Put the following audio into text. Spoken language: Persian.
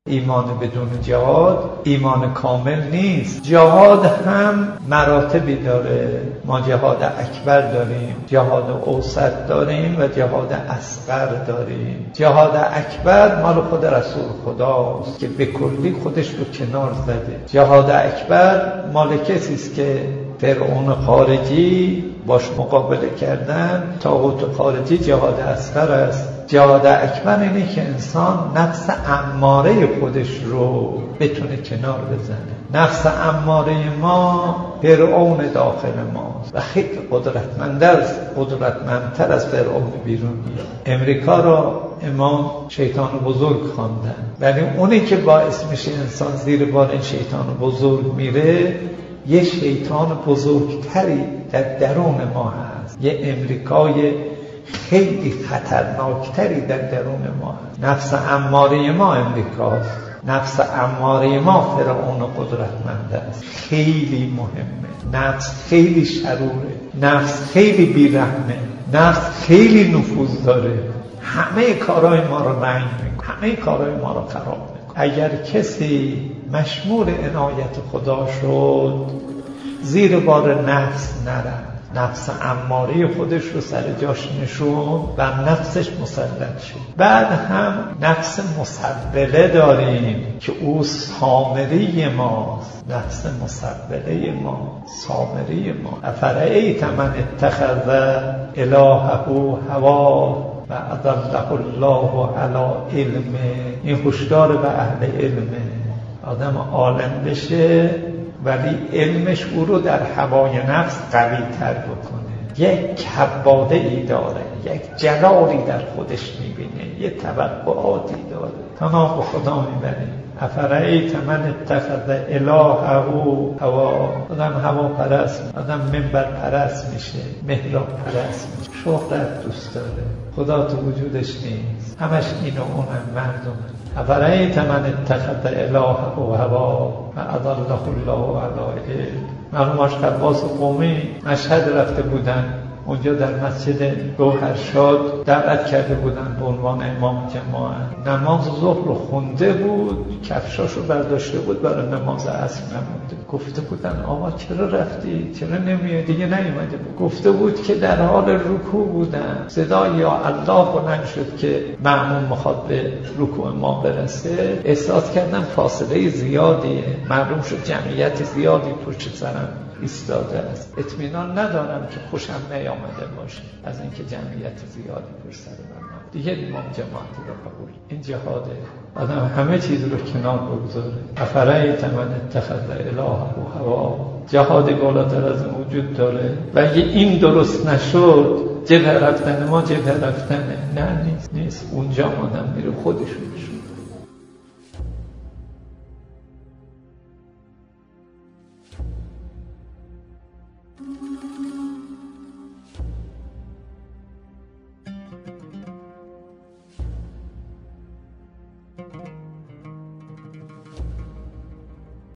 ایمان بدون جهاد ایمان کامل نیست. جهاد هم مراتبی داره. ما جهاد اکبر داریم، جهاد اوسط داریم و جهاد اصغر داریم. جهاد اکبر مال خود رسول خداست که به کلی خودش رو کنار زده. جهاد اکبر مال کسی است که فرعون خارجی باش مقابله کردن. طاغوت خارجی جهاد اصغر است. جهاد اکبر اینه که انسان نفس اماره خودش رو بتونه کنار بزنه. نفس اماره ما فرعون داخل ماست و خیلی قدرتمندتر از فرعون بیرون میاد. امریکا را امام شیطان بزرگ خواندن، ولی اونی که باعث میشه انسان زیر بار این شیطان بزرگ میره، یه شیطان بزرگتری در درون ما هست. یه امریکای خیلی خطرناکتری در درون ما هست. نفس اماره ما امریکاست. نفس اماره ما فرعون قدرتمند است. خیلی مهمه. نفس خیلی شروره. نفس خیلی بیرحمه. نفس خیلی نفوذ داره. همه کارهای ما رو رنگ میکنه. همه کارهای ما رو خراب میکنه. اگر کسی مشمول عنایت خدا شد، زیر بار نفس نرفت، نفس اماره خودش رو سر جاش نشون و نفسش مسلط شد. بعد هم نفس مسبله داریم که او سامری ماست. نفس مسبله ما، سامری ما. افرأیت من اتخذ الهه هواه و اضله الله علی علم. این هشدار به اهل علمه. آدم عالم بشه ولی علمش او رو در هوای نفس قوی تر بکنه. یک کباده ای داره، یک جلالی در خودش میبینه، یک توقعاتی داره. تمام به خدا میبریم. افرأیت من اتخذ الهه هواه. آدم هوا پرست، آدم منبر پرست میشه، محراب پرست میشه، شهرت دوست داره، خدا تو وجودش نیست. همش این و اون هم مردم. افرأیت من اتخذ الهه هواه و اضله الله علی علم. مرحوم حاج عباس قمی مشهد رفته بودن، اونجا در مسجد گوهرشاد دعوت کرده بودن به عنوان امام جماعت. نماز ظهر رو خونده بود، کفشاشو برداشته بود، برای نماز عصر نمونده. گفته بودن آقا چرا رفتی؟ چرا نمیای؟ دیگه نیومده بود. گفته بود که در حال رکوع بودن، صدای یا الله بلند شد که مأموم میخواد به رکوع ما برسه. احساس کردم فاصله زیادیه، معلوم شد جمعیت زیادی پشت سرم ایستاده است. اطمینان ندارم که خوشم نیامده باشه از اینکه جمعیت زیادی پشت سر من. دیگه امام جماعتی رو قبول. این جهاده. آدم همه چیز رو کنار بگذاره. افرأیت من اتخذ الهه هواه. جهاد بالاتر از این وجود داره و اگه این درست نشد، جبهه رفتن ما جبهه رفتنه. نه نیست. اونجا آدم میره خودش